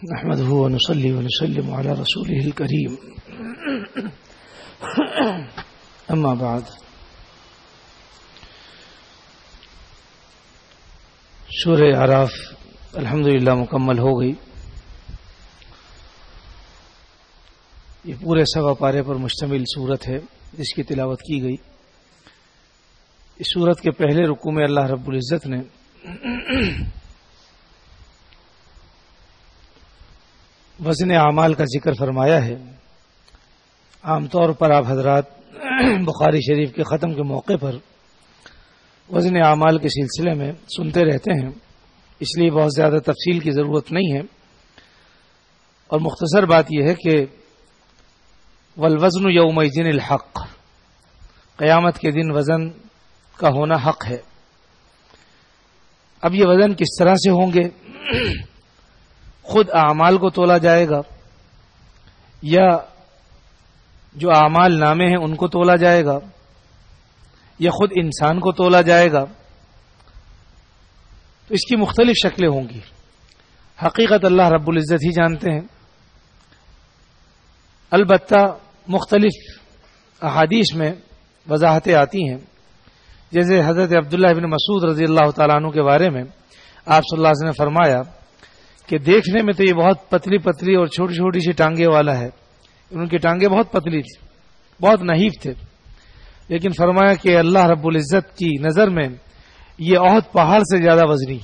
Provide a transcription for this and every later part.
نحمده ونصلي ونسلم على رسوله الكريم اما بعد سورہ اعراف الحمدللہ مکمل ہو گئی. یہ پورے سوا پارے پر مشتمل سورت ہے جس کی تلاوت کی گئی. اس سورت کے پہلے رکوع میں اللہ رب العزت نے وزن اعمال کا ذکر فرمایا ہے. عام طور پر آپ حضرات بخاری شریف کے ختم کے موقع پر وزن اعمال کے سلسلے میں سنتے رہتے ہیں، اس لیے بہت زیادہ تفصیل کی ضرورت نہیں ہے. اور مختصر بات یہ ہے کہ والوزن یومئذ الحق، قیامت کے دن وزن کا ہونا حق ہے. اب یہ وزن کس طرح سے ہوں گے؟ خود اعمال کو تولا جائے گا یا جو اعمال نامے ہیں ان کو تولا جائے گا یا خود انسان کو تولا جائے گا؟ تو اس کی مختلف شکلیں ہوں گی. حقیقت اللہ رب العزت ہی جانتے ہیں. البتہ مختلف احادیث میں وضاحتیں آتی ہیں، جیسے حضرت عبداللہ بن مسعود رضی اللہ تعالیٰ عنہ کے بارے میں آپ صلی اللہ علیہ وسلم نے فرمایا کہ دیکھنے میں تو یہ بہت پتلی پتلی اور چھوٹی چھوٹی سی ٹانگیں والا ہے. ان کی ٹانگیں بہت پتلی تھی، بہت نحیف تھے، لیکن فرمایا کہ اللہ رب العزت کی نظر میں یہ احد پہاڑ سے زیادہ وزنی،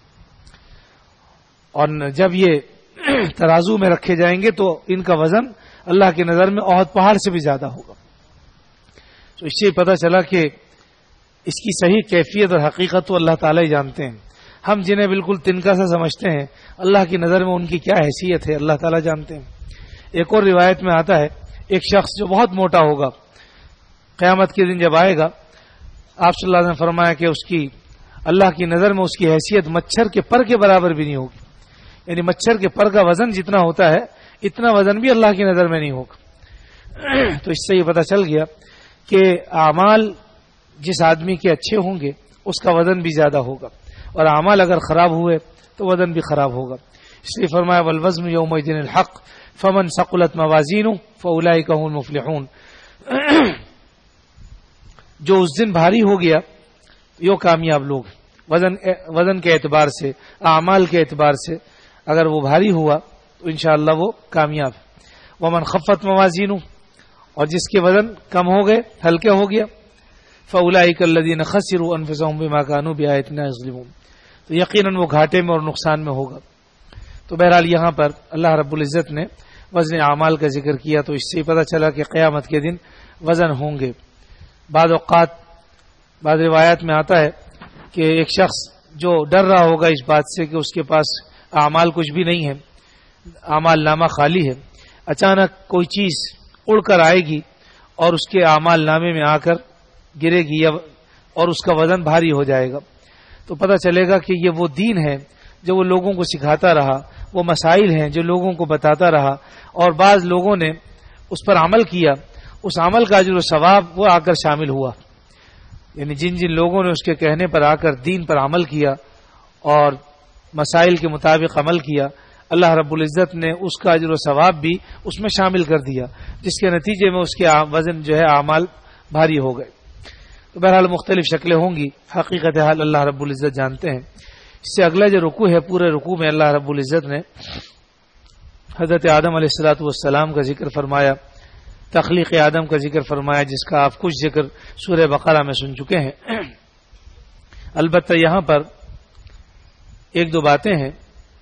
اور جب یہ ترازو میں رکھے جائیں گے تو ان کا وزن اللہ کی نظر میں احد پہاڑ سے بھی زیادہ ہوگا. تو اس سے پتہ چلا کہ اس کی صحیح کیفیت اور حقیقت تو اللہ تعالیٰ ہی جانتے ہیں. ہم جنہیں بالکل تنکا سا سمجھتے ہیں، اللہ کی نظر میں ان کی کیا حیثیت ہے اللہ تعالیٰ جانتے ہیں. ایک اور روایت میں آتا ہے ایک شخص جو بہت موٹا ہوگا قیامت کے دن جب آئے گا، آپ صلی اللہ علیہ وسلم نے فرمایا کہ اس کی اللہ کی نظر میں اس کی حیثیت مچھر کے پر کے برابر بھی نہیں ہوگی. یعنی مچھر کے پر کا وزن جتنا ہوتا ہے اتنا وزن بھی اللہ کی نظر میں نہیں ہوگا. تو اس سے یہ پتہ چل گیا کہ اعمال جس آدمی کے اچھے ہوں گے اس کا وزن بھی زیادہ ہوگا، اور اعمال اگر خراب ہوئے تو وزن بھی خراب ہوگا. اس لیے فرمایا والوزن یومئذ الحق فمن ثقلت موازینہ فاولئک هم المفلحون. جو اس دن بھاری ہو گیا یہ کامیاب لوگ. وزن کے اعتبار سے، اعمال کے اعتبار سے اگر وہ بھاری ہوا تو انشاءاللہ وہ کامیاب. ومن خفت موازینہ، اور جس کے وزن کم ہو گئے، ہلکے ہو گیا، فاولئک الذین خسروا انفسهم بما كانوا بآیاتنا یظلمون، تو یقیناً وہ گھاٹے میں اور نقصان میں ہوگا. تو بہرحال یہاں پر اللہ رب العزت نے وزن اعمال کا ذکر کیا، تو اس سے پتہ چلا کہ قیامت کے دن وزن ہوں گے. بعض اوقات بعض روایات میں آتا ہے کہ ایک شخص جو ڈر رہا ہوگا اس بات سے کہ اس کے پاس اعمال کچھ بھی نہیں ہے، اعمال نامہ خالی ہے، اچانک کوئی چیز اڑ کر آئے گی اور اس کے اعمال نامے میں آ کر گرے گی اور اس کا وزن بھاری ہو جائے گا، تو پتہ چلے گا کہ یہ وہ دین ہے جو وہ لوگوں کو سکھاتا رہا، وہ مسائل ہیں جو لوگوں کو بتاتا رہا، اور بعض لوگوں نے اس پر عمل کیا، اس عمل کا اجر و ثواب وہ آ کر شامل ہوا. یعنی جن جن لوگوں نے اس کے کہنے پر آ کر دین پر عمل کیا اور مسائل کے مطابق عمل کیا، اللہ رب العزت نے اس کا اجر و ثواب بھی اس میں شامل کر دیا، جس کے نتیجے میں اس کے وزن جو ہے اعمال بھاری ہو گئے. تو بہرحال مختلف شکلیں ہوں گی. حقیقت حال اللہ رب العزت جانتے ہیں. اس سے اگلا جو رکوع ہے، پورے رکوع میں اللہ رب العزت نے حضرت آدم علیہ الصلوۃ والسلام کا ذکر فرمایا، تخلیق آدم کا ذکر فرمایا، جس کا آپ کچھ ذکر سورہ بقرہ میں سن چکے ہیں. البتہ یہاں پر ایک دو باتیں ہیں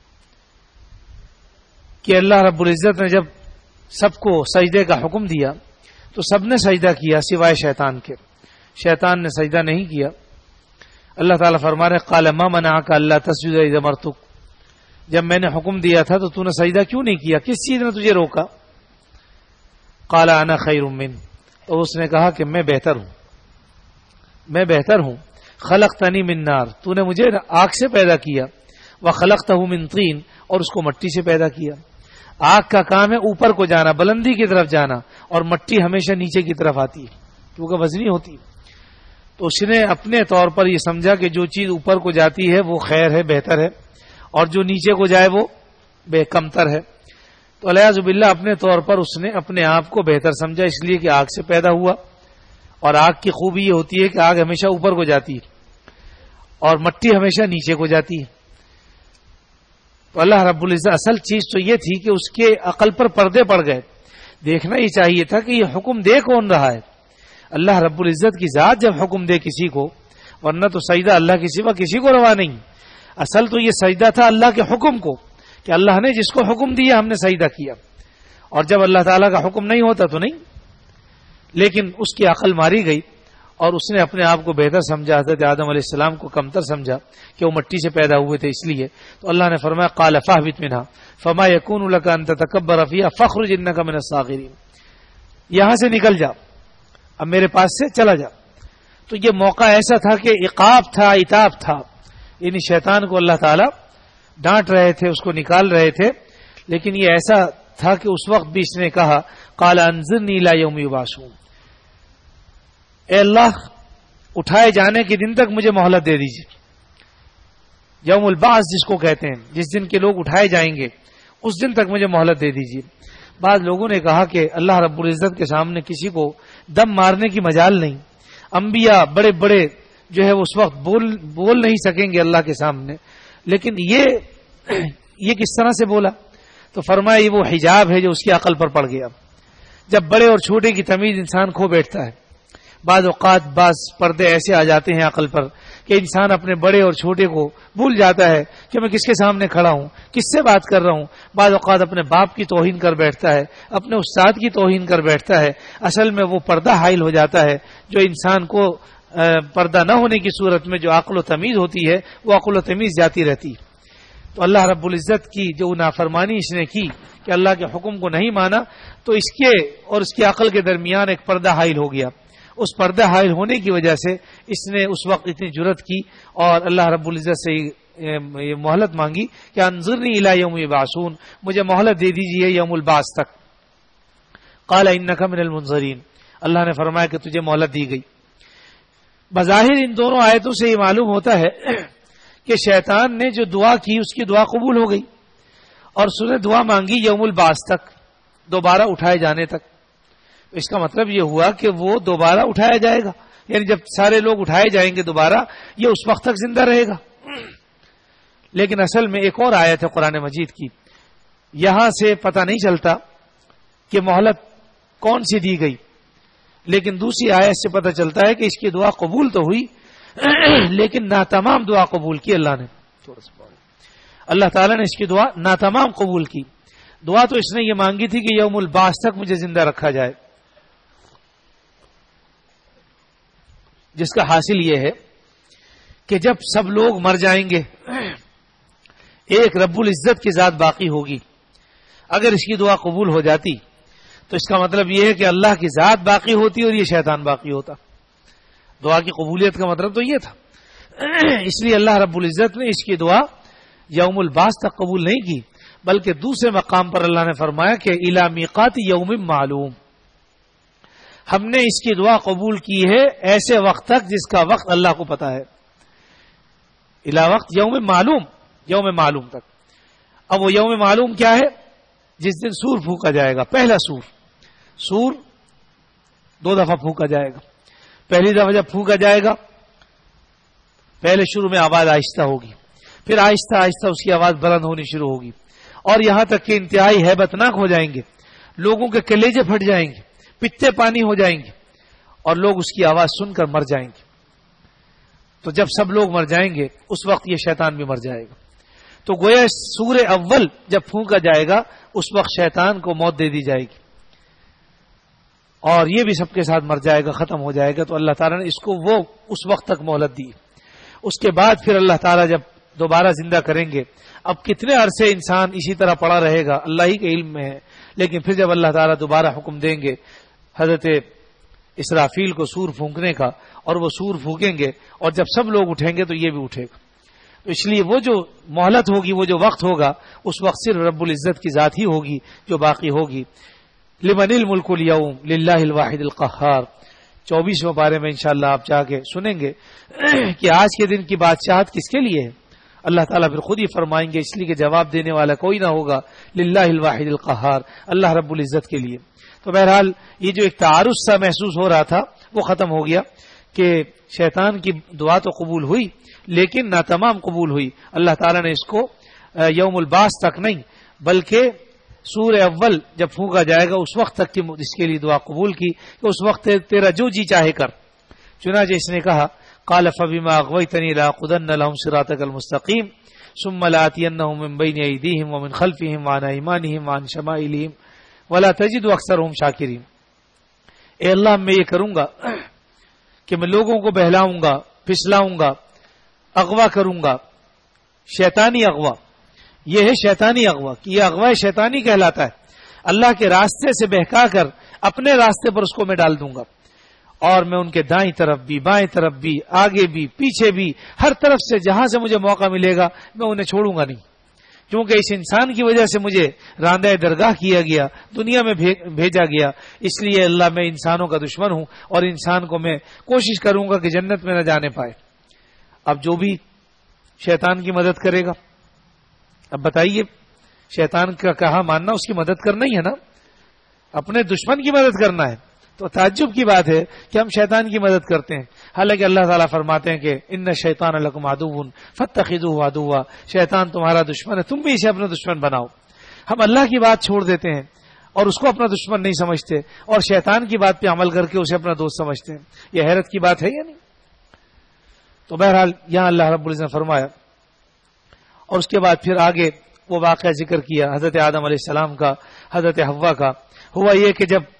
کہ اللہ رب العزت نے جب سب کو سجدے کا حکم دیا تو سب نے سجدہ کیا سوائے شیطان کے. شیطان نے سجدہ نہیں کیا. اللہ تعالیٰ فرما رہے قال ما منعک الا تسجد اذ امرتک، جب میں نے حکم دیا تھا تو تو نے سجدہ کیوں نہیں کیا؟ کس چیز نے تجھے روکا؟ قال انا خیر من، تو اس نے کہا کہ میں بہتر ہوں، میں بہتر ہوں. خلقتنی من نار، تو نے مجھے آگ سے پیدا کیا، وخلقتہ من طین، اور اس کو مٹی سے پیدا کیا. آگ کا کام ہے اوپر کو جانا، بلندی کی طرف جانا، اور مٹی ہمیشہ نیچے کی طرف آتی ہے کیونکہ وزنی ہوتی ہے. تو اس نے اپنے طور پر یہ سمجھا کہ جو چیز اوپر کو جاتی ہے وہ خیر ہے، بہتر ہے، اور جو نیچے کو جائے وہ بے کمتر ہے. تو الیاذ باللہ اپنے طور پر اس نے اپنے آپ کو بہتر سمجھا، اس لیے کہ آگ سے پیدا ہوا، اور آگ کی خوبی یہ ہوتی ہے کہ آگ ہمیشہ اوپر کو جاتی ہے اور مٹی ہمیشہ نیچے کو جاتی ہے. تو اللہ رب العزت اصل چیز تو یہ تھی کہ اس کے عقل پر پردے پڑ گئے. دیکھنا یہ چاہیے تھا کہ یہ حکم دے کون رہا ہے. اللہ رب العزت کی ذات جب حکم دے کسی کو، ورنہ تو سجدہ اللہ کے سوا کسی کو روا نہیں. اصل تو یہ سجدہ تھا اللہ کے حکم کو، کہ اللہ نے جس کو حکم دیا ہم نے سجدہ کیا، اور جب اللہ تعالیٰ کا حکم نہیں ہوتا تو نہیں. لیکن اس کی عقل ماری گئی اور اس نے اپنے آپ کو بہتر سمجھا، حضرت آدم علیہ السلام کو کمتر سمجھا کہ وہ مٹی سے پیدا ہوئے تھے. اس لیے تو اللہ نے فرمایا قال فاہبط منها فما يكون لك ان تتكبر فيها فاخرج انك من الصاغرين، یہاں سے نکل جا، اب میرے پاس سے چلا جا. تو یہ موقع ایسا تھا کہ عقاب تھا، عتاب تھا، یعنی شیطان کو اللہ تعالیٰ ڈانٹ رہے تھے، اس کو نکال رہے تھے. لیکن یہ ایسا تھا کہ اس وقت بھی اس نے کہا قال انظرنی الی یوم یبعثون، اے اللہ اٹھائے جانے کے دن تک مجھے مہلت دے دیجیے. یوم البعث جس کو کہتے ہیں، جس دن کے لوگ اٹھائے جائیں گے، اس دن تک مجھے مہلت دے دیجیے. بعض لوگوں نے کہا کہ اللہ رب العزت کے سامنے کسی کو دم مارنے کی مجال نہیں، انبیاء بڑے بڑے جو ہے اس وقت بول نہیں سکیں گے اللہ کے سامنے. لیکن یہ کس طرح سے بولا؟ تو فرمایا یہ وہ حجاب ہے جو اس کی عقل پر پڑ گیا. جب بڑے اور چھوٹے کی تمیز انسان کھو بیٹھتا ہے، بعض اوقات بعض پردے ایسے آ جاتے ہیں عقل پر کہ انسان اپنے بڑے اور چھوٹے کو بھول جاتا ہے کہ میں کس کے سامنے کھڑا ہوں، کس سے بات کر رہا ہوں. بعض اوقات اپنے باپ کی توہین کر بیٹھتا ہے، اپنے استاد کی توہین کر بیٹھتا ہے. اصل میں وہ پردہ حائل ہو جاتا ہے جو انسان کو پردہ نہ ہونے کی صورت میں جو عقل و تمیز ہوتی ہے وہ عقل و تمیز جاتی رہتی. تو اللہ رب العزت کی جو نافرمانی اس نے کی کہ اللہ کے حکم کو نہیں مانا، تو اس کے اور اس کی عقل کے درمیان ایک پردہ حائل ہو گیا. اس پردہ حائل ہونے کی وجہ سے اس نے اس وقت اتنی جرأت کی اور اللہ رب العزت سے یہ مہلت مانگی کہ انظرنی الی یوم یبعثون، مجھے مہلت دے دیجیے یوم البعث تک. قال انک من المنظرین، اللہ نے فرمایا کہ تجھے مہلت دی گئی. بظاہر ان دونوں آیتوں سے یہ معلوم ہوتا ہے کہ شیطان نے جو دعا کی اس کی دعا قبول ہو گئی، اور اس نے دعا مانگی یوم البعث تک، دوبارہ اٹھائے جانے تک. اس کا مطلب یہ ہوا کہ وہ دوبارہ اٹھایا جائے گا، یعنی جب سارے لوگ اٹھائے جائیں گے دوبارہ، یہ اس وقت تک زندہ رہے گا. لیکن اصل میں ایک اور آیت ہے قرآن مجید کی، یہاں سے پتہ نہیں چلتا کہ مہلت کون سی دی گئی، لیکن دوسری آیت سے پتہ چلتا ہے کہ اس کی دعا قبول تو ہوئی لیکن ناتمام دعا قبول کی اللہ نے. اللہ تعالیٰ نے اس کی دعا ناتمام قبول کی. دعا تو اس نے یہ مانگی تھی کہ یوم البعث تک مجھے زندہ رکھا جائے، جس کا حاصل یہ ہے کہ جب سب لوگ مر جائیں گے ایک رب العزت کی ذات باقی ہوگی. اگر اس کی دعا قبول ہو جاتی تو اس کا مطلب یہ ہے کہ اللہ کی ذات باقی ہوتی اور یہ شیطان باقی ہوتا. دعا کی قبولیت کا مطلب تو یہ تھا. اس لیے اللہ رب العزت نے اس کی دعا یوم البعث تک قبول نہیں کی، بلکہ دوسرے مقام پر اللہ نے فرمایا کہ الی میقات یوم معلوم، ہم نے اس کی دعا قبول کی ہے ایسے وقت تک جس کا وقت اللہ کو پتا ہے. الی وقت یوم معلوم، یوم معلوم تک. اب وہ یوم معلوم کیا ہے؟ جس دن سور پھونکا جائے گا. پہلا سور 2 دفعہ پھونکا جائے گا. پہلی دفعہ جب پھونکا جائے گا، پہلے شروع میں آواز آہستہ ہوگی، پھر آہستہ آہستہ اس کی آواز بلند ہونی شروع ہوگی، اور یہاں تک کہ انتہائی ہیبتناک ہو جائیں گے. لوگوں کے کلیجے پھٹ جائیں گے، پتے پانی ہو جائیں گے، اور لوگ اس کی آواز سن کر مر جائیں گے. تو جب سب لوگ مر جائیں گے اس وقت یہ شیطان بھی مر جائے گا. تو گویا سور اول جب پھونکا جائے گا اس وقت شیطان کو موت دے دی جائے گی اور یہ بھی سب کے ساتھ مر جائے گا، ختم ہو جائے گا. تو اللہ تعالیٰ نے اس کو وہ اس وقت تک مہلت دی. اس کے بعد پھر اللہ تعالیٰ جب دوبارہ زندہ کریں گے، اب کتنے عرصے انسان اسی طرح پڑا رہے گا اللہ ہی کے علم میں ہے. لیکن پھر جب اللہ تعالیٰ دوبارہ حکم دیں گے حضرت اسرافیل کو سور پھونکنے کا، اور وہ سور پھونکیں گے اور جب سب لوگ اٹھیں گے تو یہ بھی اٹھے گا. تو اس لیے وہ جو مہلت ہوگی، وہ جو وقت ہوگا، اس وقت صرف رب العزت کی ذات ہی ہوگی جو باقی ہوگی. لمن الملک اليوم للہ الواحد القہار. 24ویں پارے میں انشاءاللہ آپ چاہ کے سنیں گے کہ آج کے دن کی بادشاہت کس کے لیے ہے. اللہ تعالیٰ پھر خود ہی فرمائیں گے، اس لیے کہ جواب دینے والا کوئی نہ ہوگا، للہ الواحد القہار، اللہ رب العزت کے لیے۔ تو بہرحال یہ جو ایک تعارض سا محسوس ہو رہا تھا وہ ختم ہو گیا کہ شیطان کی دعا تو قبول ہوئی لیکن نہ تمام قبول ہوئی۔ اللہ تعالیٰ نے اس کو یوم البعث تک نہیں بلکہ سور اول جب پھونکا جائے گا اس وقت تک کی اس کے لیے دعا قبول کی کہ اس وقت تیرا جو جی چاہے کر۔ چنانچہ اس نے کہا قال فبما اغويتني لاقعدن لهم صراطك المستقيم ثم لآتينهم من بين ايديهم ومن خلفهم وعن ايمانهم وعن شمائلهم ولا تجد اکثرهم شاکرین۔ اے اللہ میں یہ کروں گا کہ میں لوگوں کو بہلاؤں گا، پھسلاؤں گا، اغوا کروں گا، شیطانی اغوا، یہ ہے شیطانی اغوا کہ یہ اغوا شیطانی کہلاتا ہے۔ اللہ کے راستے سے بہکا کر اپنے راستے پر اس کو میں ڈال دوں گا، اور میں ان کے دائیں طرف بھی، بائیں طرف بھی، آگے بھی، پیچھے بھی، ہر طرف سے جہاں سے مجھے موقع ملے گا میں انہیں چھوڑوں گا نہیں، کیونکہ اس انسان کی وجہ سے مجھے راندہ درگاہ کیا گیا، دنیا میں بھیجا گیا، اس لیے اللہ میں انسانوں کا دشمن ہوں اور انسان کو میں کوشش کروں گا کہ جنت میں نہ جانے پائے۔ اب جو بھی شیطان کی مدد کرے گا، اب بتائیے شیطان کا کہا ماننا اس کی مدد کرنا ہی ہے نا، اپنے دشمن کی مدد کرنا ہے۔ تو تعجب کی بات ہے کہ ہم شیطان کی مدد کرتے ہیں، حالانکہ اللہ تعالیٰ فرماتے ہیں کہ ان الشیطان لکم عدو فاتخذوہ عدوا، شیطان تمہارا دشمن ہے، تم بھی اسے اپنا دشمن بناؤ۔ ہم اللہ کی بات چھوڑ دیتے ہیں اور اس کو اپنا دشمن نہیں سمجھتے اور شیطان کی بات پہ عمل کر کے اسے اپنا دوست سمجھتے ہیں۔ یہ حیرت کی بات ہے یا نہیں؟ تو بہرحال یہاں اللہ رب العزت نے فرمایا، اور اس کے بعد پھر آگے وہ واقعہ ذکر کیا حضرت آدم علیہ السلام کا، حضرت حوا کا۔ ہوا یہ کہ جب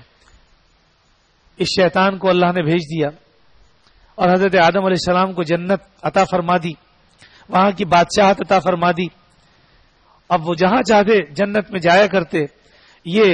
اس شیطان کو اللہ نے بھیج دیا اور حضرت آدم علیہ السلام کو جنت عطا فرما دی، وہاں کی بادشاہت عطا فرما دی، اب وہ جہاں چاہتے جنت میں جایا کرتے، یہ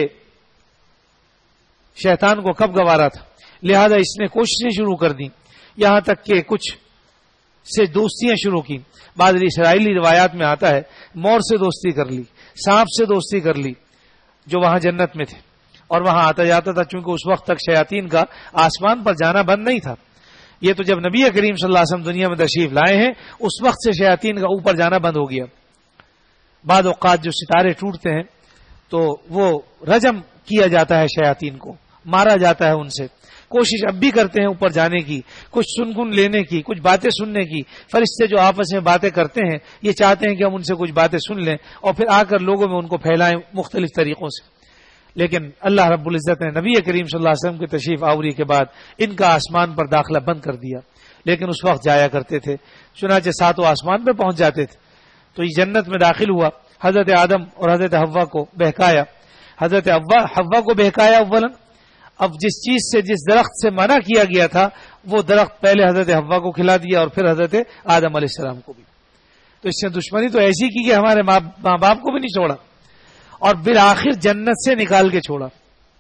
شیطان کو کب گوارا تھا، لہذا اس نے کوششیں شروع کر دی، یہاں تک کہ کچھ سے دوستیاں شروع کی۔ بعض اسرائیلی روایات میں آتا ہے مور سے دوستی کر لی، سانپ سے دوستی کر لی جو وہاں جنت میں تھے اور وہاں آتا جاتا تھا، چونکہ اس وقت تک شیاطین کا آسمان پر جانا بند نہیں تھا۔ یہ تو جب نبی کریم صلی اللہ علیہ وسلم دنیا میں تشریف لائے ہیں اس وقت سے شیاطین کا اوپر جانا بند ہو گیا۔ بعض اوقات جو ستارے ٹوٹتے ہیں تو وہ رجم کیا جاتا ہے، شیاطین کو مارا جاتا ہے، ان سے کوشش اب بھی کرتے ہیں اوپر جانے کی، کچھ سن لینے کی، کچھ باتیں سننے کی۔ فرشتے جو آپس میں باتیں کرتے ہیں یہ چاہتے ہیں کہ ہم ان سے کچھ باتیں سن لیں اور پھر آ کر لوگوں میں ان کو پھیلائیں مختلف طریقوں سے، لیکن اللہ رب العزت نے نبی کریم صلی اللہ علیہ وسلم کی تشریف آوری کے بعد ان کا آسمان پر داخلہ بند کر دیا، لیکن اس وقت جایا کرتے تھے، چنانچہ ساتوں آسمان پہ پہنچ جاتے تھے۔ تو یہ جنت میں داخل ہوا، حضرت آدم اور حضرت حوا کو بہکایا، حضرت حوا کو بہکایا اولاً، اب جس چیز سے جس درخت سے منع کیا گیا تھا وہ درخت پہلے حضرت حوا کو کھلا دیا اور پھر حضرت آدم علیہ السلام کو بھی۔ تو اس نے دشمنی تو ایسی کی کہ ہمارے ماں باپ کو بھی نہیں چھوڑا اور بالآخر جنت سے نکال کے چھوڑا۔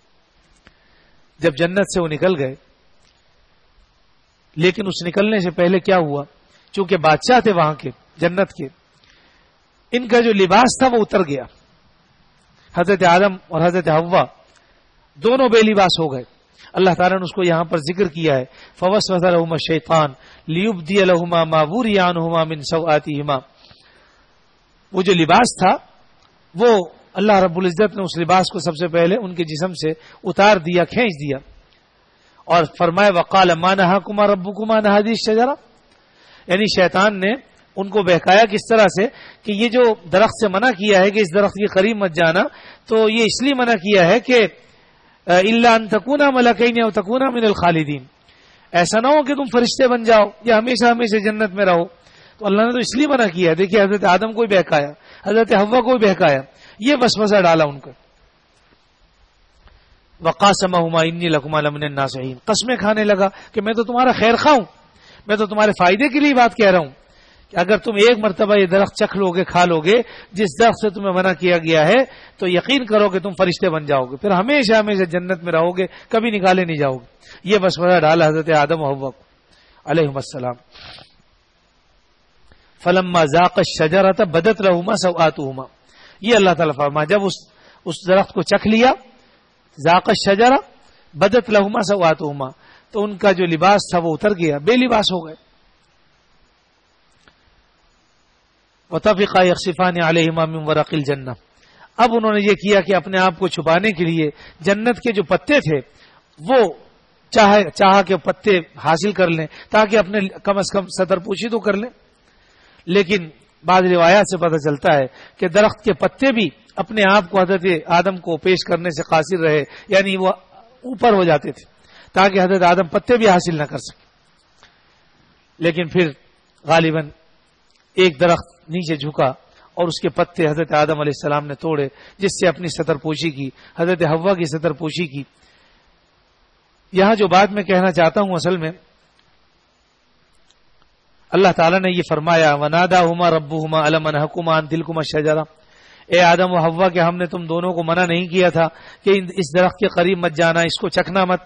جب جنت سے وہ نکل گئے، لیکن اس نکلنے سے پہلے کیا ہوا، چونکہ بادشاہ تھے وہاں کے جنت کے، ان کا جو لباس تھا وہ اتر گیا۔ حضرت آدم اور حضرت حوا دونوں بے لباس ہو گئے۔ اللہ تعالیٰ نے اس کو یہاں پر ذکر کیا ہے، فوسوس لهما الشیطان لیبدی لهما ما وري عنهما من سوآتهما۔ وہ جو لباس تھا وہ اللہ رب العزت نے اس لباس کو سب سے پہلے ان کے جسم سے اتار دیا، کھینچ دیا، اور فرمایا وقال ما نهاكما ربكما عن هذه الشجرة، یعنی شیطان نے ان کو بہکایا کس طرح سے کہ یہ جو درخت سے منع کیا ہے کہ اس درخت کے قریب مت جانا، تو یہ اس لیے منع کیا ہے کہ الا ان تکونا ملکین او تکونا من الخالدین، ایسا نہ ہو کہ تم فرشتے بن جاؤ یا ہمیشہ ہمیشہ جنت میں رہو۔ تو اللہ نے تو اس لیے منع کیا ہے۔ دیکھیے حضرت آدم کو بھی بہکایا، حضرت حوا کو بھی بہکایا، یہ وسوسہ ڈالا ان کو۔ وقاسمہما انی لکما لمن الناصحین، قسمیں کھانے لگا کہ میں تو تمہارا خیر خواہ ہوں، میں تو تمہارے فائدے کے لیے بات کہہ رہا ہوں کہ اگر تم ایک مرتبہ یہ درخت چکھ لو گے، کھا لو گے جس درخت سے تمہیں منع کیا گیا ہے، تو یقین کرو کہ تم فرشتے بن جاؤ گے، پھر ہمیشہ ہمیشہ جنت میں رہو گے، کبھی نکالے نہیں جاؤ گے۔ یہ وسوسہ ڈالا حضرت آدم و حوا کو علیہم السلام۔ فلما ذاق الشجرۃ بدت لهما سوآتهما، یہ اللہ تعالیٰ فرمایا جب اس درخت کو چکھ لیا، ذاق الشجرۃ بدت لهما سوآتهما، تو ان کا جو لباس تھا وہ اتر گیا، بے لباس ہو گئے۔ وطفقا یخصفان علیہما من ورق الجنہ. اب انہوں نے یہ کیا کہ اپنے آپ کو چھپانے کے لیے جنت کے جو پتے تھے وہ چاہا کہ پتے حاصل کر لیں تاکہ اپنے کم از کم ستر پوشی تو کر لیں. لیکن بعض روایات سے پتہ چلتا ہے کہ درخت کے پتے بھی اپنے آپ کو حضرت آدم کو پیش کرنے سے قاصر رہے، یعنی وہ اوپر ہو جاتے تھے تاکہ حضرت آدم پتے بھی حاصل نہ کر سکے. لیکن پھر غالباً ایک درخت نیچے جھکا اور اس کے پتے حضرت آدم علیہ السلام نے توڑے، جس سے اپنی ستر پوشی کی، حضرت حوا کی ستر پوشی کی. یہاں جو بات میں کہنا چاہتا ہوں اصل میں اللہ تعالیٰ نے یہ فرمایا وَنَادَاهُمَا رَبُّهُمَا أَلَمْ أَنْهَكُمَا عَنْ تِلْكُمَا الشَّجَرَةِ، اے آدم و حوا کہ ہم نے تم دونوں کو منع نہیں کیا تھا کہ اس درخت کے قریب مت جانا، اس کو چکھنا مت.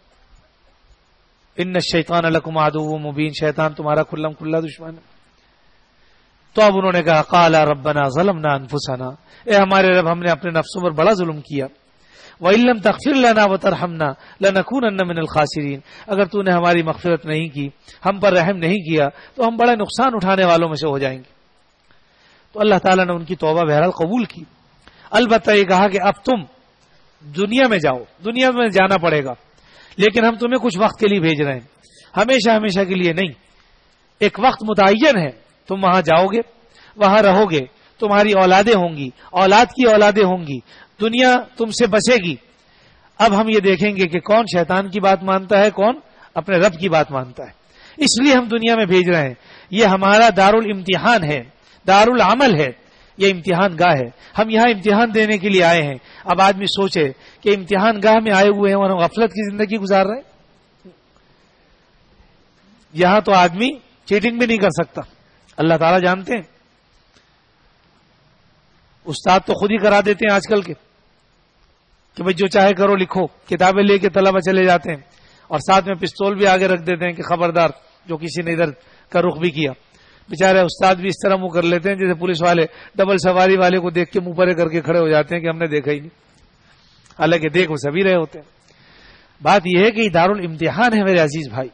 ان الشیطان لکم عدو مبین، شیطان تمہارا کھلم کھلا دشمن ہے. تو اب انہوں نے کہا قال ربنا ظلمنا انفسنا، اے ہمارے رب ہم نے اپنے نفسوں پر بڑا ظلم کیا. وَإِن لَّمْ تَغْفِرْ لَنَا وَتَرْحَمْنَا لَنَكُونَنَّ مِنَ الْخَاسِرِينَ، اگر تو نے ہماری مغفرت نہیں کی، ہم پر رحم نہیں کیا تو ہم بڑا نقصان اٹھانے والوں میں سے ہو جائیں گے. تو اللہ تعالیٰ نے ان کی توبہ بہرحال قبول کی. البتہ یہ کہا کہ اب تم دنیا میں جاؤ، دنیا میں جانا پڑے گا، لیکن ہم تمہیں کچھ وقت کے لیے بھیج رہے ہیں، ہمیشہ ہمیشہ کے لیے نہیں. ایک وقت متعین ہے، تم وہاں جاؤ گے، وہاں رہو گے، تمہاری اولادیں ہوں گی، اولاد کی اولادیں ہوں گی، دنیا تم سے بچے گی. اب ہم یہ دیکھیں گے کہ کون شیطان کی بات مانتا ہے، کون اپنے رب کی بات مانتا ہے. اس لیے ہم دنیا میں بھیج رہے ہیں. یہ ہمارا دار الامتحان ہے، دار العمل ہے، یہ امتحان گاہ ہے. ہم یہاں امتحان دینے کے لیے آئے ہیں. اب آدمی سوچے کہ امتحان گاہ میں آئے ہوئے ہیں اور ہم غفلت کی زندگی گزار رہے ہیں. یہاں تو آدمی چیٹنگ بھی نہیں کر سکتا، اللہ تعالیٰ جانتے ہیں. استاد تو خود ہی کرا دیتے ہیں آج کل کے کہ بھئی جو چاہے کرو لکھو، کتابیں لے کے طلبہ چلے جاتے ہیں اور ساتھ میں پستول بھی آگے رکھ دیتے ہیں کہ خبردار جو کسی نے ادھر کا رخ بھی کیا. بیچارے استاد بھی اس طرح منہ کر لیتے ہیں جیسے پولیس والے ڈبل سواری والے کو دیکھ کے منہ پرے کر کے کھڑے ہو جاتے ہیں کہ ہم نے دیکھا ہی نہیں، حالانکہ دیکھ وہ سبھی رہے ہوتے ہیں. بات یہ ہے کہ یہ دار الامتحان ہے میرے عزیز بھائی.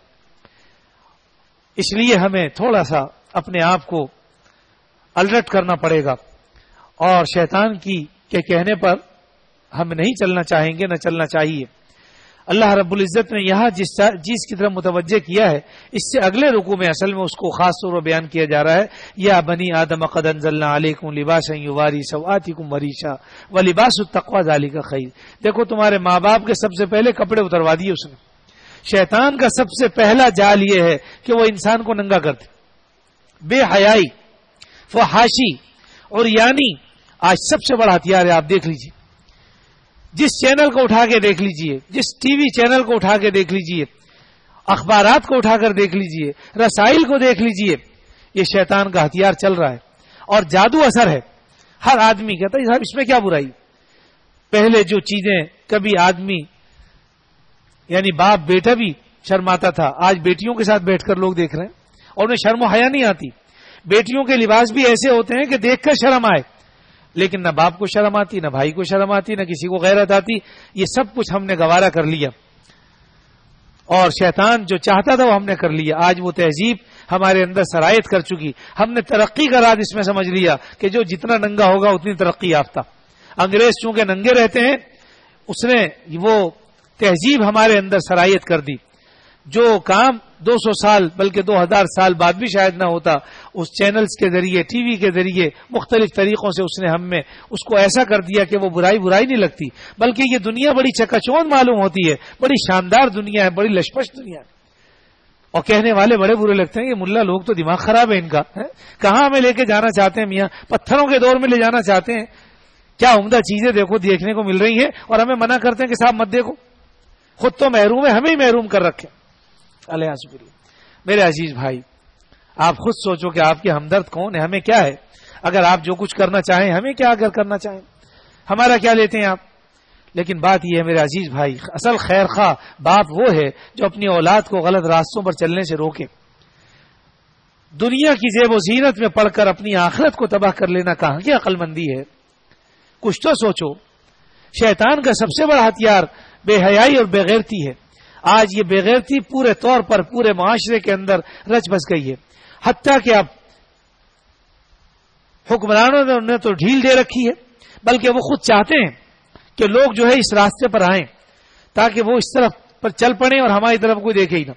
اس لیے ہمیں تھوڑا سا اپنے آپ کو الرٹ کرنا پڑے گا اور شیطان کے کہنے پر ہم نہیں چلنا چاہیں گے، نہ چلنا چاہیے. اللہ رب العزت نے یہاں جس کی طرف متوجہ کیا ہے، اس سے اگلے رکوع میں اصل میں اس کو خاص طور پر بیان کیا جا رہا ہے. یا بنی آدم قد انزلنا علیکم لباسا یواری سوآتکم وریشا ولباس التقوی ذلک خیر. دیکھو تمہارے ماں باپ کے سب سے پہلے کپڑے اتروا دیے اس نے. شیطان کا سب سے پہلا جال یہ ہے کہ وہ انسان کو ننگا کر دے. بے حیائی، فحاشی اور یعنی آج سب سے بڑا ہتھیار ہے. آپ دیکھ لیجیے، جس چینل کو اٹھا کے دیکھ لیجیے، جس ٹی وی چینل کو اٹھا کے دیکھ لیجیے، اخبارات کو اٹھا کر دیکھ لیجیے، رسائل کو دیکھ لیجیے، یہ شیطان کا ہتھیار چل رہا ہے اور جادو اثر ہے. ہر آدمی کہتا ہے صاحب اس میں کیا برائی. پہلے جو چیزیں کبھی آدمی یعنی باپ بیٹا بھی شرماتا تھا، آج بیٹیوں کے ساتھ بیٹھ کر لوگ دیکھ رہے ہیں اور انہیں شرم و حیا نہیں آتی. بیٹیوں کے لباس بھی ایسے ہوتے ہیں کہ دیکھ کر شرم آئے، لیکن نہ باپ کو شرم آتی، نہ بھائی کو شرم آتی، نہ کسی کو غیرت آتی. یہ سب کچھ ہم نے گوارا کر لیا اور شیطان جو چاہتا تھا وہ ہم نے کر لیا. آج وہ تہذیب ہمارے اندر سرایت کر چکی. ہم نے ترقی کا راز اس میں سمجھ لیا کہ جو جتنا ننگا ہوگا اتنی ترقی یافتہ. انگریز چونکہ ننگے رہتے ہیں، اس نے وہ تہذیب ہمارے اندر سرایت کر دی. جو کام 200 سال بلکہ 2000 سال بعد بھی شاید نہ ہوتا، اس چینلز کے ذریعے، ٹی وی کے ذریعے مختلف طریقوں سے اس نے ہم میں اس کو ایسا کر دیا کہ وہ برائی نہیں لگتی، بلکہ یہ دنیا بڑی چکا چوند معلوم ہوتی ہے، بڑی شاندار دنیا ہے، بڑی لشپش دنیا ہے. اور کہنے والے بڑے برے لگتے ہیں. یہ ملا لوگ تو دماغ خراب ہے ان کا. کہاں ہمیں لے کے جانا چاہتے ہیں میاں؟ پتھروں کے دور میں لے جانا چاہتے ہیں. کیا عمدہ چیزیں دیکھو دیکھنے کو مل رہی ہیں اور ہمیں منع کرتے ہیں کہ صاحب مت دیکھو. خود تو محروم ہے، ہمیں ہی محروم کر رکھے. میرے عزیز بھائی، آپ خود سوچو کہ آپ کے ہمدرد کون ہے، ہمیں کیا ہے؟ اگر آپ جو کچھ کرنا چاہیں، ہمیں کیا اگر کرنا چاہیں، ہمارا کیا لیتے ہیں آپ؟ لیکن بات یہ ہے میرے عزیز بھائی، اصل خیر خواہ باپ وہ ہے جو اپنی اولاد کو غلط راستوں پر چلنے سے روکے. دنیا کی زیب و زینت میں پڑھ کر اپنی آخرت کو تباہ کر لینا کہاں کی عقل مندی ہے؟ کچھ تو سوچو. شیطان کا سب سے بڑا ہتھیار بے حیائی اور بے غیرتی ہے. آج یہ بے غیرتی پورے طور پر پورے معاشرے کے اندر رچ بس گئی ہے. حتیٰ کہ اب حکمرانوں نے تو ڈھیل دے رکھی ہے، بلکہ وہ خود چاہتے ہیں کہ لوگ جو ہے اس راستے پر آئیں تاکہ وہ اس طرف پر چل پڑیں اور ہماری طرف کوئی دیکھے ہی نہ.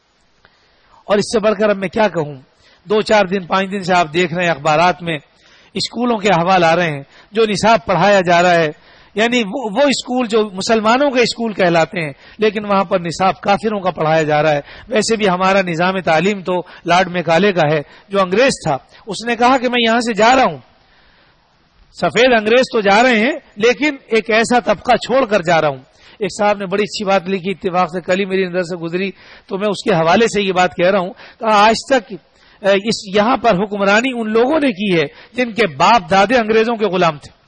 اور اس سے بڑھ کر اب میں کیا کہوں، 2-4 دن 5 دن سے آپ دیکھ رہے ہیں اخبارات میں اسکولوں کے احوال آ رہے ہیں، جو نصاب پڑھایا جا رہا ہے، یعنی وہ اسکول جو مسلمانوں کے اسکول کہلاتے ہیں لیکن وہاں پر نصاب کافروں کا پڑھایا جا رہا ہے. ویسے بھی ہمارا نظام تعلیم تو لارڈ میکالے کا ہے، جو انگریز تھا. اس نے کہا کہ میں یہاں سے جا رہا ہوں، سفید انگریز تو جا رہے ہیں لیکن ایک ایسا طبقہ چھوڑ کر جا رہا ہوں. ایک صاحب نے بڑی اچھی بات لکھی، اتفاق سے کل ہی میری نظر سے گزری تو میں اس کے حوالے سے یہ بات کہہ رہا ہوں کہ آج تک یہاں پر حکمرانی ان لوگوں نے کی ہے جن کے باپ دادے انگریزوں کے غلام تھے.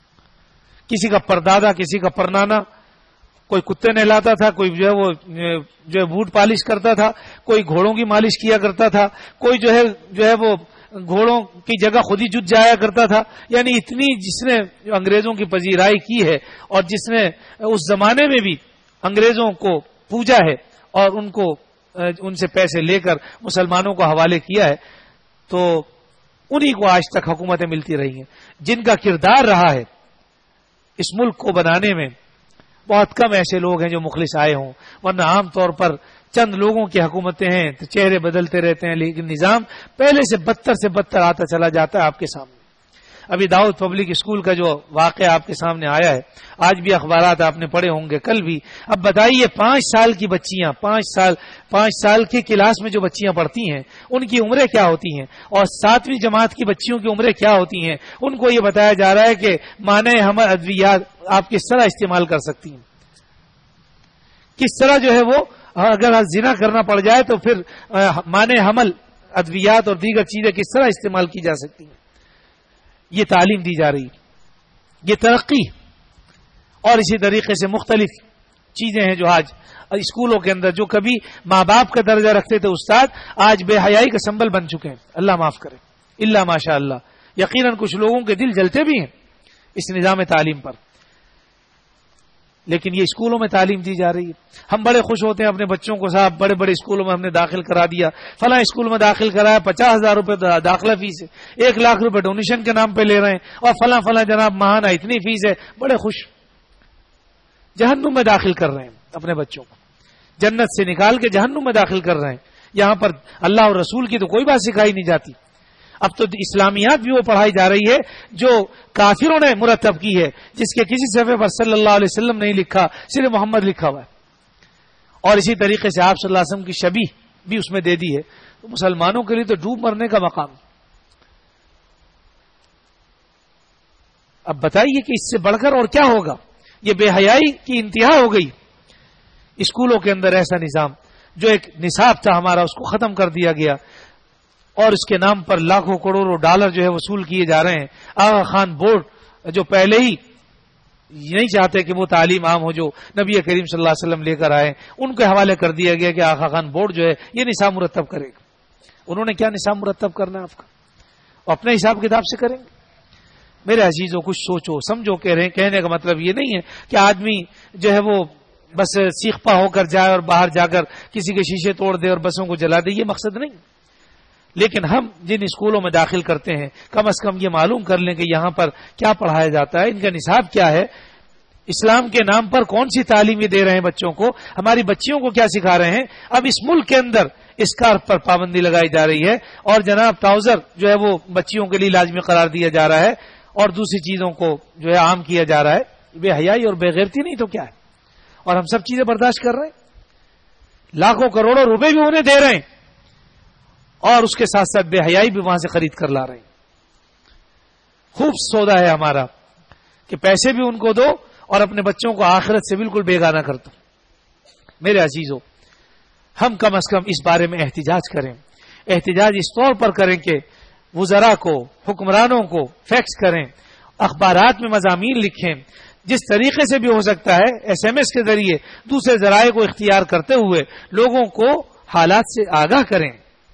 کسی کا پردادا، کسی کا پرنانا، کوئی کتے نہلاتا تھا، کوئی جو ہے بوٹ پالش کرتا تھا، کوئی گھوڑوں کی مالش کیا کرتا تھا، کوئی جو ہے وہ گھوڑوں کی جگہ خود ہی جت جایا کرتا تھا. یعنی اتنی جس نے انگریزوں کی پذیرائی کی ہے اور جس نے اس زمانے میں بھی انگریزوں کو پوجا ہے اور ان سے پیسے لے کر مسلمانوں کو حوالے کیا ہے، تو انہی کو آج تک حکومتیں ملتی رہی ہیں. جن کا کردار رہا ہے اس ملک کو بنانے میں، بہت کم ایسے لوگ ہیں جو مخلص آئے ہوں، ورنہ عام طور پر چند لوگوں کی حکومتیں ہیں تو چہرے بدلتے رہتے ہیں لیکن نظام پہلے سے بدتر آتا چلا جاتا ہے آپ کے سامنے. ابھی داؤد پبلک اسکول کا جو واقعہ آپ کے سامنے آیا ہے، آج بھی اخبارات آپ نے پڑھے ہوں گے، کل بھی. اب بتائیے 5 سال کی بچیاں، 5 سال کی کلاس میں جو بچیاں پڑھتی ہیں ان کی عمریں کیا ہوتی ہیں، اور 7ویں جماعت کی بچیوں کی عمریں کیا ہوتی ہیں. ان کو یہ بتایا جا رہا ہے کہ معنی حمل ادویات آپ کس طرح استعمال کر سکتی ہیں، کس طرح جو ہے وہ اگر زنا کرنا پڑ جائے تو پھر معنی حمل ادویات اور دیگر چیزیں کس طرح استعمال کی جا سکتی ہیں. یہ تعلیم دی جا رہی ہے، یہ ترقی. اور اسی طریقے سے مختلف چیزیں ہیں جو آج اسکولوں کے اندر جو کبھی ماں باپ کا درجہ رکھتے تھے استاد، آج بے حیائی کا سنبل بن چکے ہیں. اللہ معاف کرے، اللہ ماشاء اللہ. یقیناً کچھ لوگوں کے دل جلتے بھی ہیں اس نظام تعلیم پر، لیکن یہ اسکولوں میں تعلیم دی جا رہی ہے. ہم بڑے خوش ہوتے ہیں اپنے بچوں کو، صاحب بڑے بڑے اسکولوں میں ہم نے داخل کرا دیا، فلاں اسکول میں داخل کرایا، 50,000 روپے داخلہ فیس ہے، 1 لاکھ روپے ڈونیشن کے نام پہ لے رہے ہیں، اور فلاں جناب ماہانہ اتنی فیس ہے. بڑے خوش، جہنم میں داخل کر رہے ہیں اپنے بچوں کو، جنت سے نکال کے جہنم میں داخل کر رہے ہیں. یہاں پر اللہ اور رسول کی تو کوئی بات سکھائی نہیں جاتی. اب تو اسلامیات بھی وہ پڑھائی جا رہی ہے جو کافروں نے مرتب کی ہے، جس کے کسی صفحے پر صلی اللہ علیہ وسلم نہیں لکھا، صرف محمد لکھا ہوا ہے. اور اسی طریقے سے آپ صلی اللہ علیہ وسلم کی شبیہ بھی اس میں دے دی ہے. تو مسلمانوں کے لیے تو ڈوب مرنے کا مقام. اب بتائیے کہ اس سے بڑھ کر اور کیا ہوگا. یہ بے حیائی کی انتہا ہو گئی. اسکولوں کے اندر ایسا نظام جو ایک نصاب تھا ہمارا، اس کو ختم کر دیا گیا اور اس کے نام پر لاکھوں کروڑوں ڈالر جو ہے وصول کیے جا رہے ہیں. آغا خان بورڈ جو پہلے ہی نہیں چاہتے کہ وہ تعلیم عام ہو جو نبی کریم صلی اللہ علیہ وسلم لے کر آئے، ان کے حوالے کر دیا گیا کہ آغا خان بورڈ جو ہے یہ نصاب مرتب کرے گا. انہوں نے کیا نصاب مرتب کرنا ہے آپ کا، وہ اپنے حساب کتاب سے کریں گے. میرے عزیزوں کچھ سوچو سمجھو. کہنے کا مطلب یہ نہیں ہے کہ آدمی جو ہے وہ بس سیخ پا ہو کر جائے اور باہر جا کر کسی کے شیشے توڑ دے اور بسوں کو جلا دے، یہ مقصد نہیں. لیکن ہم جن اسکولوں میں داخل کرتے ہیں کم از کم یہ معلوم کر لیں کہ یہاں پر کیا پڑھایا جاتا ہے، ان کا نصاب کیا ہے، اسلام کے نام پر کون سی تعلیم یہ دے رہے ہیں بچوں کو، ہماری بچیوں کو کیا سکھا رہے ہیں. اب اس ملک کے اندر اسکارف پر پابندی لگائی جا رہی ہے اور جناب ٹراؤزر جو ہے وہ بچیوں کے لیے لازمی قرار دیا جا رہا ہے اور دوسری چیزوں کو جو ہے عام کیا جا رہا ہے. بے حیائی اور بے غیرتی نہیں تو کیا ہے. اور ہم سب چیزیں برداشت کر رہے ہیں، لاکھوں کروڑوں روپے بھی انہیں دے رہے ہیں اور اس کے ساتھ ساتھ بے حیائی بھی وہاں سے خرید کر لا رہے ہیں. خوب سودا ہے ہمارا کہ پیسے بھی ان کو دو اور اپنے بچوں کو آخرت سے بالکل بیگانہ کر دو. میرے عزیزوں، ہم کم از کم اس بارے میں احتجاج کریں. احتجاج اس طور پر کریں کہ وزراء کو، حکمرانوں کو فیکس کریں، اخبارات میں مضامین لکھیں، جس طریقے سے بھی ہو سکتا ہے SMS کے ذریعے دوسرے ذرائع کو اختیار کرتے ہوئے لوگوں کو حالات سے آگاہ کریں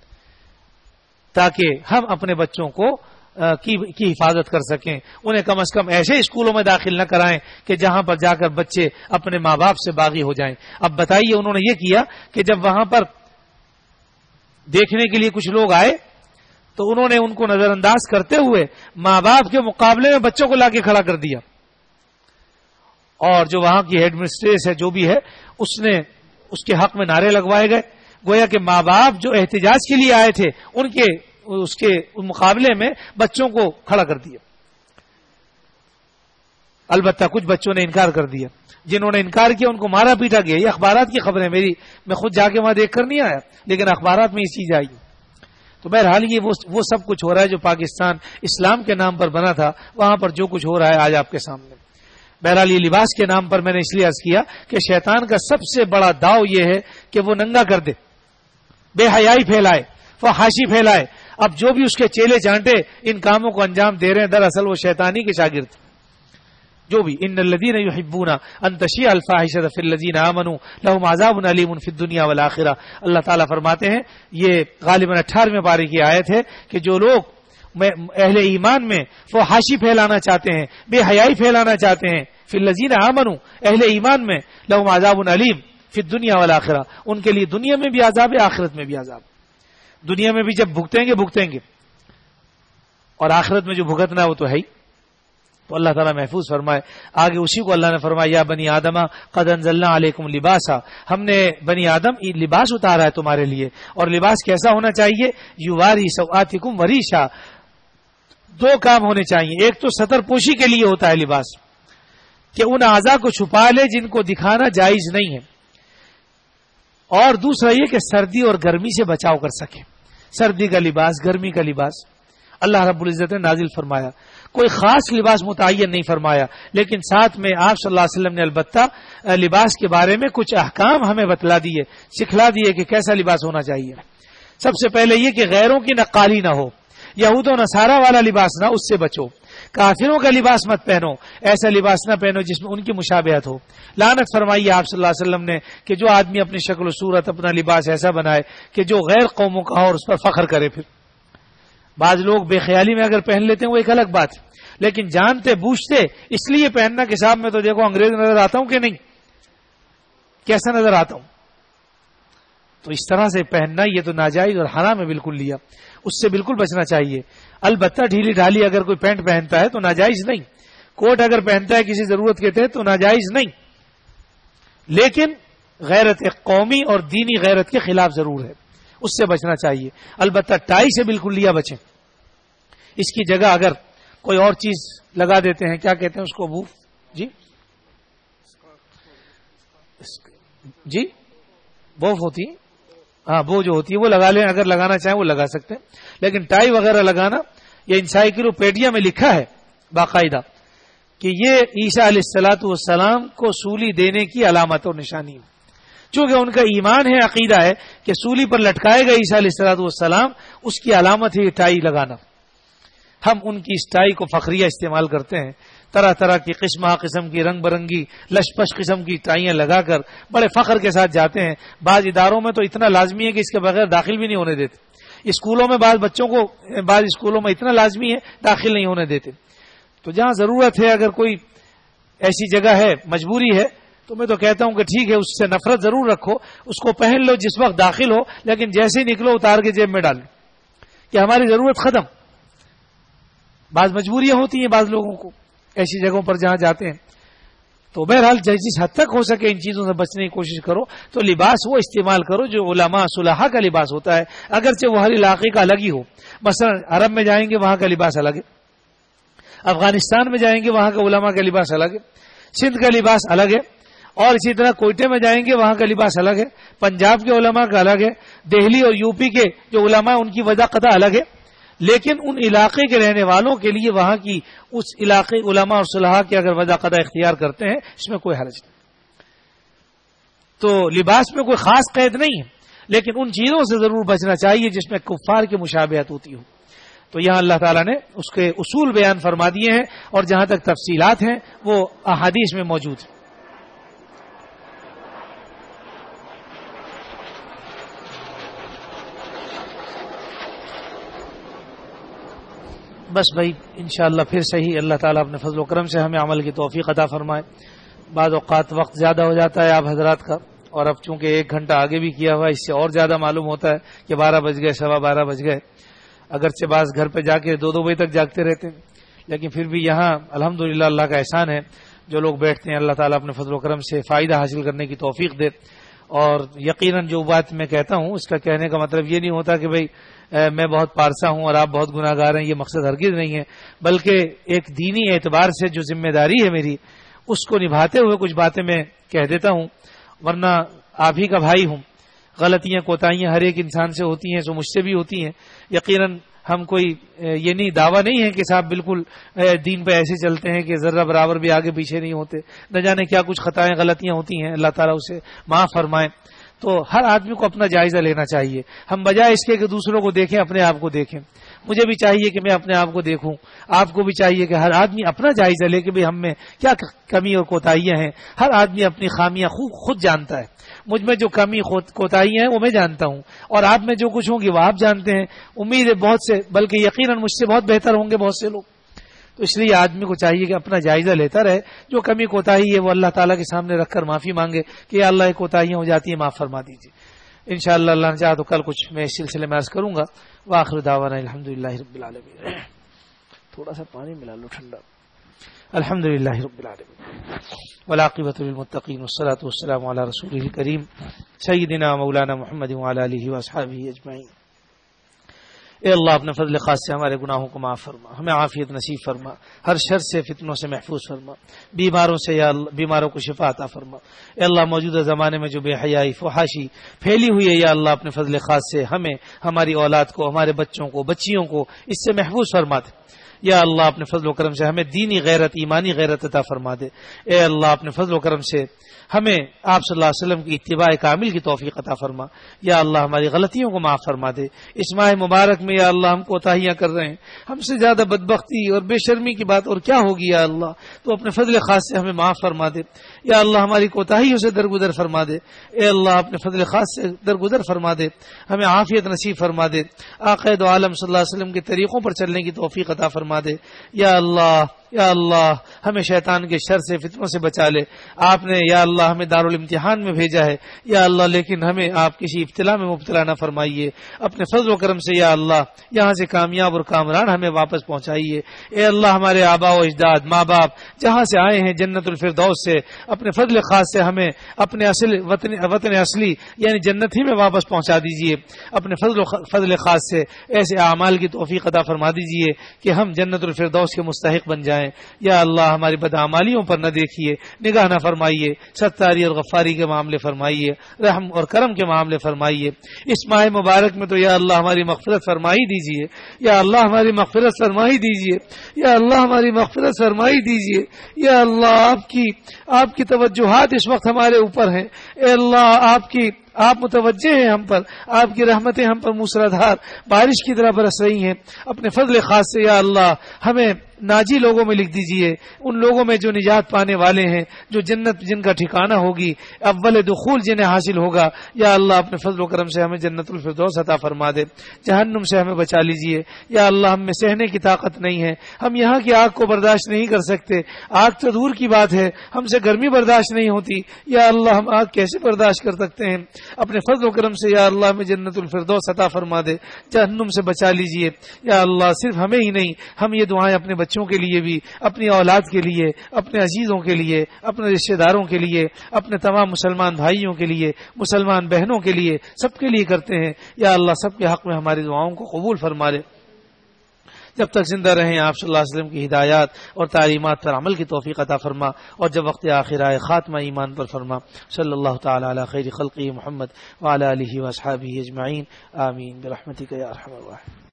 تاکہ ہم اپنے بچوں کو کی حفاظت کر سکیں. انہیں کم از کم ایسے اسکولوں میں داخل نہ کرائیں کہ جہاں پر جا کر بچے اپنے ماں باپ سے باغی ہو جائیں. اب بتائیے انہوں نے یہ کیا کہ جب وہاں پر دیکھنے کے لیے کچھ لوگ آئے تو انہوں نے ان کو نظر انداز کرتے ہوئے ماں باپ کے مقابلے میں بچوں کو لا کے کھڑا کر دیا، اور جو وہاں کی ہیڈ مسٹریس ہے جو بھی ہے اس کے حق میں نعرے لگوائے گئے، گویا کہ ماں باپ جو احتجاج کے لیے آئے تھے اس کے مقابلے میں بچوں کو کھڑا کر دیا۔ البتہ کچھ بچوں نے انکار کر دیا، جنہوں نے انکار کیا ان کو مارا پیٹا گیا۔ یہ اخبارات کی خبریں، میں خود جا کے وہاں دیکھ کر نہیں آیا، لیکن اخبارات میں یہ چیز آئی۔ تو بہرحال یہ وہ سب کچھ ہو رہا ہے جو پاکستان اسلام کے نام پر بنا تھا، وہاں پر جو کچھ ہو رہا ہے آج آپ کے سامنے۔ بہرحال یہ لباس کے نام پر میں نے اس لیے عرض کیا کہ شیطان کا سب سے بڑا داؤ یہ ہے کہ وہ ننگا کر دے، بے حیائی پھیلائے، فحاشی پھیلائے۔ اب جو بھی اس کے چیلے چانٹے ان کاموں کو انجام دے رہے ہیں، دراصل وہ شیطانی کے شاگرد، جو بھی ان الذین یحبون ان تشیع الفاحشۃ فی الذین آمنوا لهم عذاب علیم فی الدنیا والآخرہ۔ اللہ تعالیٰ فرماتے ہیں، یہ غالباً 18ویں پارے کی آیت ہے، کہ جو لوگ اہل ایمان میں فحاشی پھیلانا چاہتے ہیں، بے حیائی پھیلانا چاہتے ہیں، فی الذین آمنوا اہل ایمان میں، لهم عذاب علیم فی الدنیا والآخرہ، ان کے لیے دنیا میں بھی عذاب ہے، آخرت میں بھی عذاب۔ دنیا میں بھی جب بھگتیں گے اور آخرت میں جو بھگتنا ہے وہ تو ہے ہی۔ تو اللہ تعالیٰ محفوظ فرمائے۔ آگے اسی کو اللہ نے فرمایا، یا بنی آدم قد انزلنا علیکم لباسا، ہم نے بنی آدم لباس اتارا ہے تمہارے لیے، اور لباس کیسا ہونا چاہیے؟ یواری سوآتکم وریشا، دو کام ہونے چاہیے۔ ایک تو ستر پوشی کے لیے ہوتا ہے لباس، کہ ان اعضاء کو چھپا لے جن کو دکھانا جائز نہیں ہے، اور دوسرا یہ کہ سردی اور گرمی سے بچاؤ کر سکے۔ سردی کا لباس، گرمی کا لباس اللہ رب العزت نے نازل فرمایا، کوئی خاص لباس متعین نہیں فرمایا، لیکن ساتھ میں آپ صلی اللہ علیہ وسلم نے البتہ لباس کے بارے میں کچھ احکام ہمیں بتلا دیے، سکھلا دیے کہ کیسا لباس ہونا چاہیے۔ سب سے پہلے یہ کہ غیروں کی نقالی نہ ہو، یہود و نصارہ والا لباس نہ، اس سے بچو۔ کافروں کا لباس مت پہنو، ایسا لباس نہ پہنو جس میں ان کی مشابہت ہو۔ لعنت فرمائی آپ صلی اللہ علیہ وسلم نے کہ جو آدمی اپنی شکل و صورت، اپنا لباس ایسا بنائے کہ جو غیر قوموں کا ہو اور اس پر فخر کرے۔ پھر بعض لوگ بے خیالی میں اگر پہن لیتے ہیں وہ ایک الگ بات ہے، لیکن جانتے بوجھتے اس لیے پہننا کہ صاحب میں تو دیکھو انگریز نظر آتا ہوں کہ نہیں، کیسا نظر آتا ہوں، تو اس طرح سے پہننا یہ تو ناجائز اور حرام ہے بالکل لیا، اس سے بالکل بچنا چاہیے۔ البتہ ڈھیلی ڈھالی اگر کوئی پینٹ پہنتا ہے تو ناجائز نہیں، کوٹ اگر پہنتا ہے کسی ضرورت کے تحت تو ناجائز نہیں، لیکن غیرت قومی اور دینی غیرت کے خلاف ضرور ہے، اس سے بچنا چاہیے۔ البتہ ٹائی سے بالکل لیا بچیں، اس کی جگہ اگر کوئی اور چیز لگا دیتے ہیں، کیا کہتے ہیں اس کو، ابو جی بوف ہوتی ہے، ہاں وہ جو ہوتی ہے وہ لگا لیں، اگر لگانا چاہیں وہ لگا سکتے ہیں، لیکن ٹائی وغیرہ لگانا، یہ انسائکلوپیڈیا میں لکھا ہے باقاعدہ کہ یہ عیسیٰ علیہ الصلوۃ والسلام کو سولی دینے کی علامت اور نشانی ہے، چونکہ ان کا ایمان ہے، عقیدہ ہے کہ سولی پر لٹکائے گئے عیسیٰ علیہ الصلوۃ والسلام، اس کی علامت ہے یہ ٹائی لگانا۔ ہم ان کی اس ٹائی کو فخریہ استعمال کرتے ہیں، طرح طرح کی قسم کی رنگ برنگی لشپش قسم کی ٹائیاں لگا کر بڑے فخر کے ساتھ جاتے ہیں۔ بعض اداروں میں تو اتنا لازمی ہے کہ اس کے بغیر داخل بھی نہیں ہونے دیتے، اسکولوں میں بعض بچوں کو، بعض اسکولوں میں اتنا لازمی ہے داخل نہیں ہونے دیتے۔ تو جہاں ضرورت ہے، اگر کوئی ایسی جگہ ہے، مجبوری ہے، تو میں تو کہتا ہوں کہ ٹھیک ہے، اس سے نفرت ضرور رکھو، اس کو پہن لو جس وقت داخل ہو، لیکن جیسے ہی نکلو اتار کے جیب میں ڈال لو کہ ہماری ضرورت ختم۔ بعض مجبوریاں ہوتی ہیں بعض لوگوں کو ایسی جگہوں پر جہاں جاتے ہیں، تو بہرحال جس حد تک ہو سکے ان چیزوں سے بچنے کی کوشش کرو۔ تو لباس وہ استعمال کرو جو علماء صلحاء کا لباس ہوتا ہے، اگرچہ وہ ہر علاقے کا الگ ہی ہو۔ مثلا عرب میں جائیں گے وہاں کا لباس الگ ہے، افغانستان میں جائیں گے وہاں کا علماء کا لباس الگ ہے، سندھ کا لباس الگ ہے، اور اسی طرح کوئٹے میں جائیں گے وہاں کا لباس الگ ہے، پنجاب کے علماء کا الگ ہے، دہلی اور یو پی کے جو علماء ان کی وجہ قطع الگ ہے، لیکن ان علاقے کے رہنے والوں کے لیے وہاں کی اس علاقے علماء اور صلحاء کی اگر وجہ قطع اختیار کرتے ہیں اس میں کوئی حرج نہیں۔ تو لباس میں کوئی خاص قید نہیں ہے، لیکن ان چیزوں سے ضرور بچنا چاہیے جس میں کفار کی مشابہت ہوتی ہو۔ تو یہاں اللہ تعالیٰ نے اس کے اصول بیان فرما دیے ہیں، اور جہاں تک تفصیلات ہیں وہ احادیث میں موجود ہیں۔ بس بھائی انشاءاللہ پھر صحیح، اللہ تعالیٰ اپنے فضل و کرم سے ہمیں عمل کی توفیق عطا فرمائے۔ بعض اوقات وقت زیادہ ہو جاتا ہے آپ حضرات کا، اور اب چونکہ 1 گھنٹہ آگے بھی کیا ہوا ہے، اس سے اور زیادہ معلوم ہوتا ہے کہ 12 بج گئے، 12:15 بج گئے، اگرچہ بعض گھر پہ جا کے 2 بجے تک جاگتے رہتے ہیں، لیکن پھر بھی یہاں الحمدللہ اللہ کا احسان ہے، جو لوگ بیٹھتے ہیں اللہ تعالیٰ اپنے فضل و کرم سے فائدہ حاصل کرنے کی توفیق دے۔ اور یقیناً جو بات میں کہتا ہوں اس کا کہنے کا مطلب یہ نہیں ہوتا کہ بھئی میں بہت پارسا ہوں اور آپ بہت گناہ گار ہیں، یہ مقصد ہرگز نہیں ہے، بلکہ ایک دینی اعتبار سے جو ذمہ داری ہے میری اس کو نبھاتے ہوئے کچھ باتیں میں کہہ دیتا ہوں، ورنہ آپ ہی کا بھائی ہوں، غلطیاں کوتاہیاں ہر ایک انسان سے ہوتی ہیں، جو مجھ سے بھی ہوتی ہیں۔ یقیناً ہم کوئی یہ نہیں دعویٰ نہیں ہے کہ صاحب بالکل دین پہ ایسے چلتے ہیں کہ ذرہ برابر بھی آگے پیچھے نہیں ہوتے، نہ جانے کیا کچھ خطائیں غلطیاں ہوتی ہیں، اللہ تعالیٰ اسے معاف فرمائے۔ تو ہر آدمی کو اپنا جائزہ لینا چاہیے، ہم بجائے اس کے کہ دوسروں کو دیکھیں اپنے آپ کو دیکھیں۔ مجھے بھی چاہیے کہ میں اپنے آپ کو دیکھوں، آپ کو بھی چاہیے کہ ہر آدمی اپنا جائزہ لے کہ بھئی ہم میں کیا کمی اور کوتاہیاں ہیں۔ ہر آدمی اپنی خامیاں خود جانتا ہے، مجھ میں جو کمی کوتاہیاں ہیں وہ میں جانتا ہوں، اور آپ میں جو کچھ ہوں گی وہ آپ جانتے ہیں۔ امید ہے بہت سے، بلکہ یقیناً مجھ سے بہت بہتر ہوں گے بہت سے لوگ۔ تو اس لیے آدمی کو چاہیے کہ اپنا جائزہ لیتا رہے، جو کمی کوتاہی ہے وہ اللہ تعالیٰ کے سامنے رکھ کر معافی مانگے کہ یا اللہ یہ کوتاہیاں ہو جاتی ہیں، معاف فرما دیجیے۔ انشاءاللہ اللہ نے چاہا تو کل کچھ میں اس سلسلے میں عرض کروں گا۔ وآخر دعوانا الحمدللہ رب العالمین۔ تھوڑا سا پانی ملا لو ٹھنڈا۔ الحمدللہ رب العالمین والعاقبۃ للمتقین والصلاۃ والسلام علی رسولہ الکریم سیدنا مولانا محمد وعلی آلہ واصحابہ اجمعین۔ اے اللہ اپنے فضل خاص سے ہمارے گناہوں کو معاف فرما، ہمیں عافیت نصیب فرما، ہر شر سے فتنوں سے محفوظ فرما، بیماروں سے یا اللہ بیماروں کو شفا عطا فرما۔ اے اللہ موجودہ زمانے میں جو بے حیائی فحاشی پھیلی ہوئی ہے یا اللہ اپنے فضل خاص سے ہمیں، ہماری اولاد کو، ہمارے بچوں کو، بچیوں کو اس سے محفوظ فرما دے۔ یا اللہ اپنے فضل و کرم سے ہمیں دینی غیرت، ایمانی غیرت عطا فرما دے۔ اے اللہ اپنے فضل و کرم سے ہمیں آپ صلی اللہ علیہ وسلم کی اتباع کامل کی توفیق عطا فرما۔ یا اللہ ہماری غلطیوں کو معاف فرما دے۔ اس ماہ مبارک میں یا اللہ ہم کوتاہیاں کر رہے ہیں، ہم سے زیادہ بدبختی اور بے شرمی کی بات اور کیا ہوگی یا اللہ، تو اپنے فضل خاص سے ہمیں معاف فرما دے۔ یا اللہ ہماری کوتاہیوں سے درگزر فرما دے۔ اے اللہ اپنے فضل خاص سے درگزر فرما دے، ہمیں عافیت نصیب فرما دے، آقا دو عالم صلی اللہ علیہ وسلم کے طریقوں پر چلنے کی توفیق عطا فرما دے۔ یا اللہ ہمیں شیطان کے شر سے، فتنوں سے بچا لے۔ آپ نے یا اللہ ہمیں دارالامتحان میں بھیجا ہے یا اللہ، لیکن ہمیں آپ کسی ابتلا میں مبتلا نہ فرمائیے۔ اپنے فضل و کرم سے یا اللہ یہاں سے کامیاب اور کامران ہمیں واپس پہنچائیے۔ اے اللہ ہمارے آباء و اجداد، ماں باپ جہاں سے آئے ہیں جنت الفردوس سے اپنے فضل خاص سے ہمیں اپنے اصل وطن اصلی یعنی جنت ہی میں واپس پہنچا دیجیے۔ اپنے فضل خاص سے ایسے اعمال کی توفیق عطا فرما دیجیے کہ ہم جنت الفردوس کے مستحق بن جائیں۔ یا اللہ ہماری بدعمالیوں پر نہ دیکھیے، نگاہ نہ فرمائیے، ستاری اور غفاری کے معاملے فرمائیے، رحم اور کرم کے معاملے فرمائیے۔ اس ماہ مبارک میں تو یا اللہ ہماری مغفرت فرمائی دیجیے، یا اللہ ہماری مغفرت فرمائی دیجیے، یا اللہ ہماری مغفرت فرمائی دیجیے۔ یا اللہ آپ کی توجہات اس وقت ہمارے اوپر ہیں۔ اے اللہ آپ متوجہ ہیں ہم پر، آپ کی رحمتیں ہم پر موسلادھار بارش کی طرح برس رہی ہیں۔ اپنے فضل خاص سے یا اللہ ہمیں ناجی لوگوں میں لکھ دیجئے، ان لوگوں میں جو نجات پانے والے ہیں، جو جنت جن کا ٹھکانہ ہوگی، اول دخول جنہیں حاصل ہوگا۔ یا اللہ اپنے فضل و کرم سے ہمیں جنت الفردوس عطا فرما دے، جہنم سے ہمیں بچا لیجئے۔ یا اللہ ہم میں سہنے کی طاقت نہیں ہے، ہم یہاں کی آگ کو برداشت نہیں کر سکتے، آگ تو دور کی بات ہے، ہم سے گرمی برداشت نہیں ہوتی۔ یا اللہ ہم آگ کیسے برداشت کر سکتے ہیں؟ اپنے فضل و کرم سے یا اللہ ہمیں جنت الفردوس عطا فرما دے، جہنم سے بچا لیجئے۔ یا اللہ صرف ہمیں ہی نہیں، ہم یہ دعائیں اپنے بچوں کے لیے بھی، اپنی اولاد کے لیے، اپنے عزیزوں کے لیے، اپنے رشتہ داروں کے لیے، اپنے تمام مسلمان بھائیوں کے لیے، مسلمان بہنوں کے لیے، سب کے لیے کرتے ہیں۔ یا اللہ سب کے حق میں ہماری دعاؤں کو قبول فرما لے۔ جب تک زندہ رہیں آپ صلی اللہ علیہ وسلم کی ہدایات اور تعلیمات پر عمل کی توفیق عطا فرما، اور جب وقت آخر آئے خاتمہ ایمان پر فرما۔ صلی اللہ تعالی علی خیر خلقہ محمد وعلی آلہ واصحابہ اجمعین، آمین برحمتک یا ارحم الراحمین۔